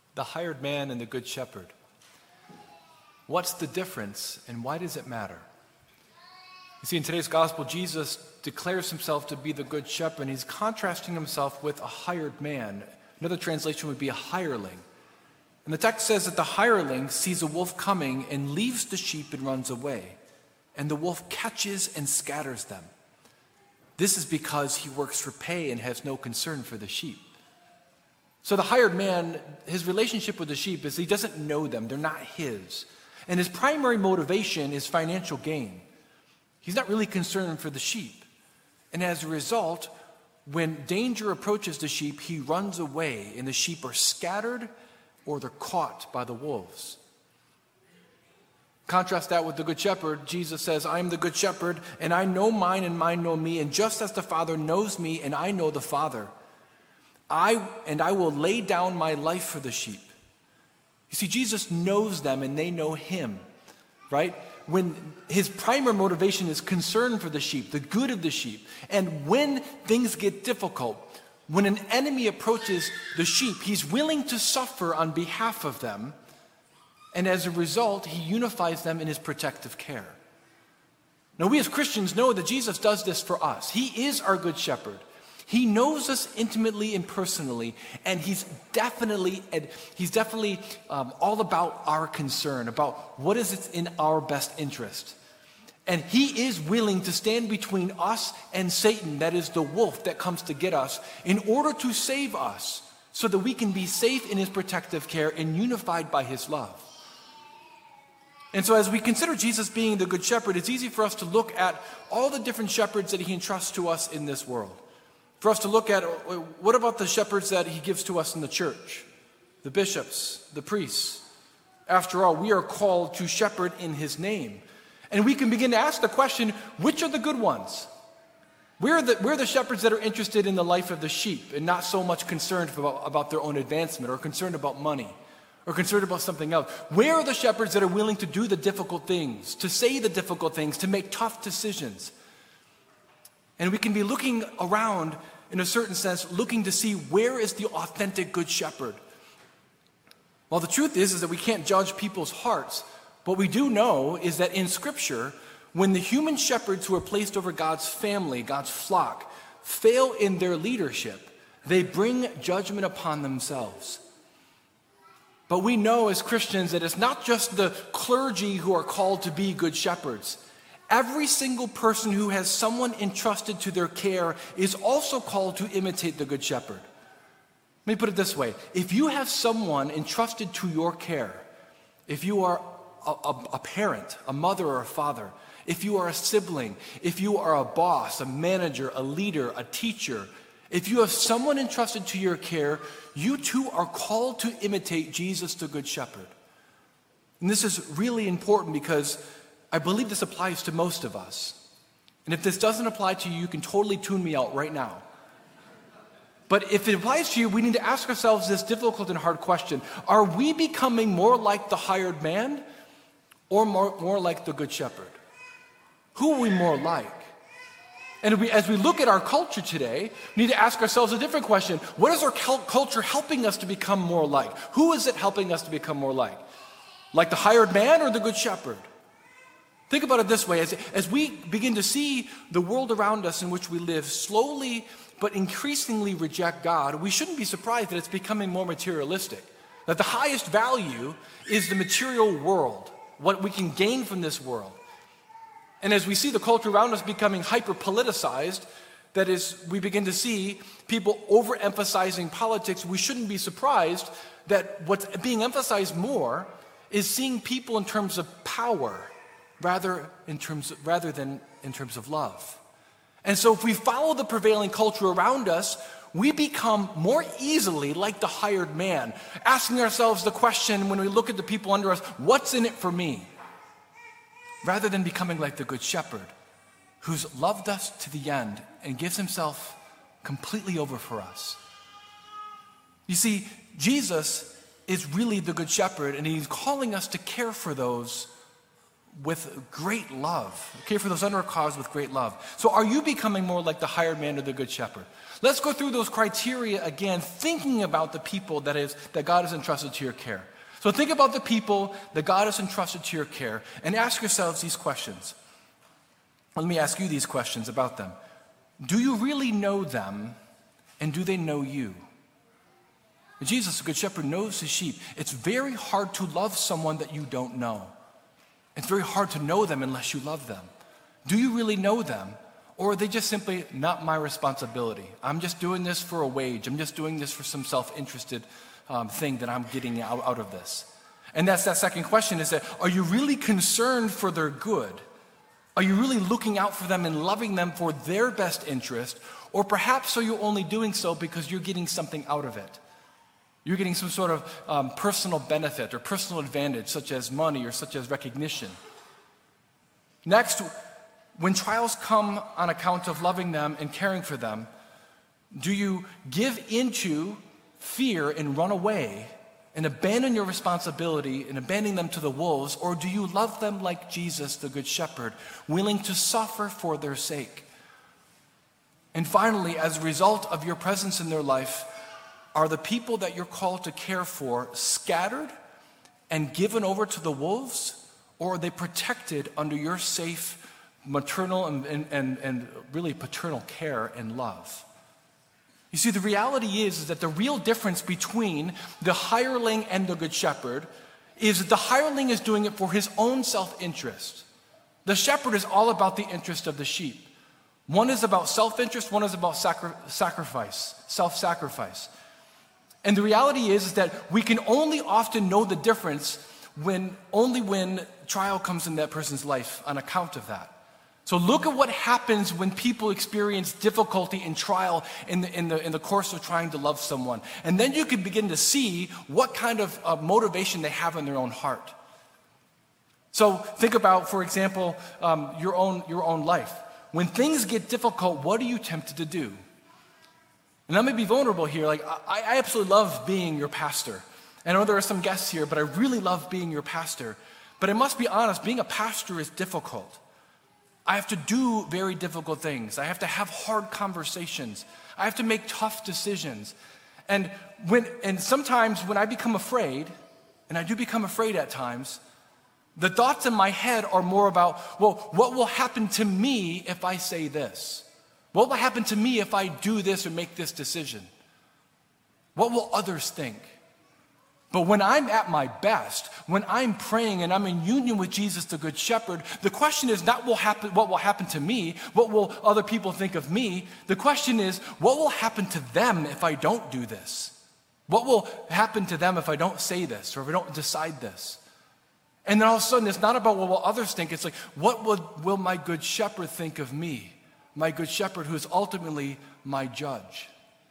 The hired man and the good shepherd. What's the difference and why does it matter? You see, in today's gospel, Jesus declares himself to be the good shepherd, and he's contrasting himself with a hired man. Another translation would be a hireling. And the text says that the hireling sees a wolf coming and leaves the sheep and runs away. And the wolf catches and scatters them. This is because he works for pay and has no concern for the sheep. So the hired man, his relationship with the sheep is he doesn't know them. They're not his. And his primary motivation is financial gain. He's not really concerned for the sheep. And as a result, when danger approaches the sheep, he runs away, and the sheep are scattered or they're caught by the wolves. Contrast that with the good shepherd. Jesus says, I am the good shepherd, and I know mine and mine know me, and just as the Father knows me and I know the Father, I will lay down my life for the sheep. You see, Jesus knows them and they know him, right? When his primary motivation is concern for the sheep, the good of the sheep. And when things get difficult, when an enemy approaches the sheep, he's willing to suffer on behalf of them. And as a result, he unifies them in his protective care. Now, we as Christians know that Jesus does this for us. He is our good shepherd. He knows us intimately and personally, and he's definitely all about our concern, about what is in our best interest. And he is willing to stand between us and Satan, that is the wolf that comes to get us, in order to save us so that we can be safe in his protective care and unified by his love. And so as we consider Jesus being the good shepherd, it's easy for us to look at all the different shepherds that he entrusts to us in this world. For us to look at, what about the shepherds that he gives to us in the church? The bishops, the priests. After all, we are called to shepherd in his name. And we can begin to ask the question, which are the good ones? We're the shepherds that are interested in the life of the sheep and not so much concerned about their own advancement or concerned about money or concerned about something else. Where are the shepherds that are willing to do the difficult things, to say the difficult things, to make tough decisions? And we can be looking around, in a certain sense, looking to see where is the authentic good shepherd. Well, the truth is that we can't judge people's hearts. What we do know is that in Scripture, when the human shepherds who are placed over God's family, God's flock, fail in their leadership, they bring judgment upon themselves. But we know as Christians that it's not just the clergy who are called to be good shepherds. Every single person who has someone entrusted to their care is also called to imitate the good shepherd. Let me put it this way. If you have someone entrusted to your care, if you are a parent, a mother or a father, if you are a sibling, if you are a boss, a manager, a leader, a teacher, if you have someone entrusted to your care, you too are called to imitate Jesus the good shepherd. And this is really important because I believe this applies to most of us. And if this doesn't apply to you, you can totally tune me out right now. But if it applies to you, we need to ask ourselves this difficult and hard question. Are we becoming more like the hired man or more like the good shepherd? Who are we more like? And as we look at our culture today, we need to ask ourselves a different question. What is our culture helping us to become more like? Who is it helping us to become more like? Like the hired man or the good shepherd? Think about it this way. As we begin to see the world around us in which we live slowly but increasingly reject God, we shouldn't be surprised that it's becoming more materialistic. That the highest value is the material world, what we can gain from this world. And as we see the culture around us becoming hyper-politicized, that is, we begin to see people overemphasizing politics, we shouldn't be surprised that what's being emphasized more is seeing people in terms of power rather than in terms of love. And so if we follow the prevailing culture around us, we become more easily like the hired man, asking ourselves the question when we look at the people under us, what's in it for me? Rather than becoming like the good shepherd, who's loved us to the end and gives himself completely over for us. You see, Jesus is really the good shepherd, and he's calling us to care for those with great love. Care for those under a cause with great love. So are you becoming more like the hired man or the good shepherd? Let's go through those criteria again, thinking about the people that God has entrusted to your care. So think about the people that God has entrusted to your care and ask yourselves these questions. Let me ask you these questions about them. Do you really know them, and do they know you? Jesus, the good shepherd, knows his sheep. It's very hard to love someone that you don't know. It's very hard to know them unless you love them. Do you really know them? Or are they just simply not my responsibility? I'm just doing this for a wage. I'm just doing this for some self-interested thing that I'm getting out of this. And that's that second question is that, are you really concerned for their good? Are you really looking out for them and loving them for their best interest? Or perhaps are you only doing so because you're getting something out of it? You're getting some sort of personal benefit or personal advantage, such as money or such as recognition. Next, when trials come on account of loving them and caring for them, do you give into fear and run away and abandon your responsibility and abandon them to the wolves, or do you love them like Jesus, the Good Shepherd, willing to suffer for their sake? And finally, as a result of your presence in their life, are the people that you're called to care for scattered and given over to the wolves, or are they protected under your safe maternal and really paternal care and love? You see, the reality is that the real difference between the hireling and the good shepherd is that the hireling is doing it for his own self-interest. The shepherd is all about the interest of the sheep. One is about self-interest, one is about sacrifice, self-sacrifice. And the reality is that we can only often know the difference when trial comes in that person's life on account of that. So look at what happens when people experience difficulty and trial in the course of trying to love someone. And then you can begin to see what kind of motivation they have in their own heart. So think about, for example, your own life. When things get difficult, what are you tempted to do? And let me be vulnerable here. Like I absolutely love being your pastor. I know there are some guests here, but I really love being your pastor. But I must be honest, being a pastor is difficult. I have to do very difficult things. I have to have hard conversations. I have to make tough decisions. And sometimes when I become afraid, and I do become afraid at times, the thoughts in my head are more about, well, what will happen to me if I say this? What will happen to me if I do this or make this decision? What will others think? But when I'm at my best, when I'm praying and I'm in union with Jesus, the Good Shepherd, the question is not what will happen to me, what will other people think of me? The question is, what will happen to them if I don't do this? What will happen to them if I don't say this or if I don't decide this? And then all of a sudden, it's not about what will others think. It's like, what will my Good Shepherd think of me? My Good Shepherd, who is ultimately my judge.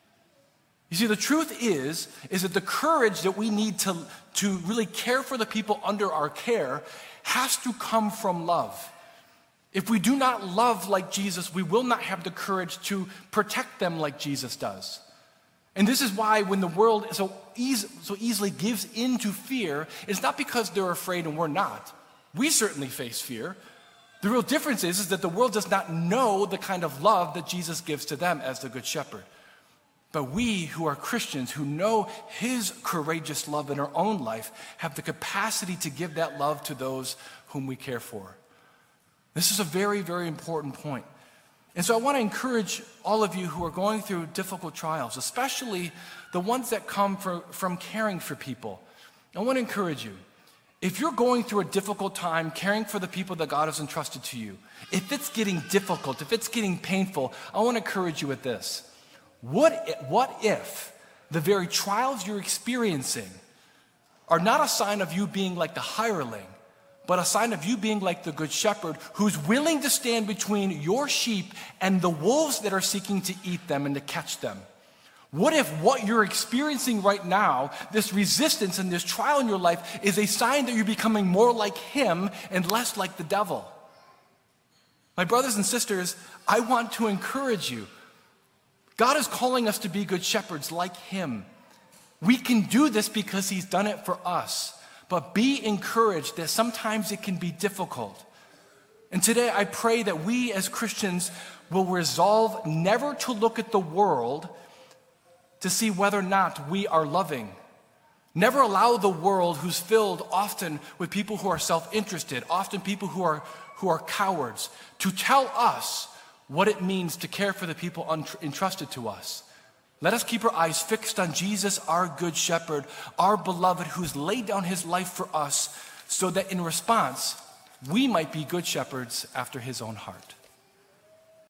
You see, the truth is that the courage that we need to really care for the people under our care has to come from love. If we do not love like Jesus, we will not have the courage to protect them like Jesus does. And this is why when the world so easily gives in to fear, it's not because they're afraid and we're not. We certainly face fear. The real difference is that the world does not know the kind of love that Jesus gives to them as the Good Shepherd. But we who are Christians, who know his courageous love in our own life, have the capacity to give that love to those whom we care for. This is a very, very important point. And so I want to encourage all of you who are going through difficult trials, especially the ones that come from caring for people. I want to encourage you. If you're going through a difficult time caring for the people that God has entrusted to you, if it's getting difficult, if it's getting painful, I want to encourage you with this. What if the very trials you're experiencing are not a sign of you being like the hireling, but a sign of you being like the Good Shepherd who's willing to stand between your sheep and the wolves that are seeking to eat them and to catch them? What if what you're experiencing right now, this resistance and this trial in your life, is a sign that you're becoming more like him and less like the devil? My brothers and sisters, I want to encourage you. God is calling us to be good shepherds like him. We can do this because he's done it for us. But be encouraged that sometimes it can be difficult. And today I pray that we as Christians will resolve never to look at the world to see whether or not we are loving. Never allow the world, who's filled often with people who are self-interested, often people who are cowards, to tell us what it means to care for the people entrusted to us. Let us keep our eyes fixed on Jesus, our good shepherd, our beloved, who's laid down his life for us, so that in response, we might be good shepherds after his own heart.